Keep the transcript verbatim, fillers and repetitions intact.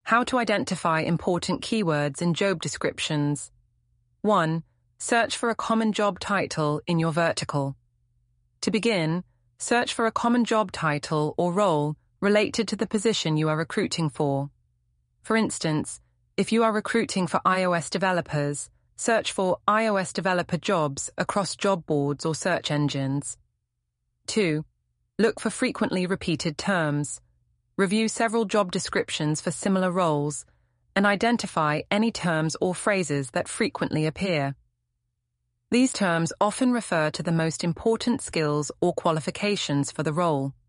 How to identify important keywords in job descriptions. one. Search for a common job title in your vertical. To begin, search for a common job title or role related to the position you are recruiting for. For instance, if you are recruiting for iOS developers, search for iOS developer jobs across job boards or search engines. two. Look for frequently repeated terms. Review several job descriptions for similar roles and identify any terms or phrases that frequently appear. These terms often refer to the most important skills or qualifications for the role.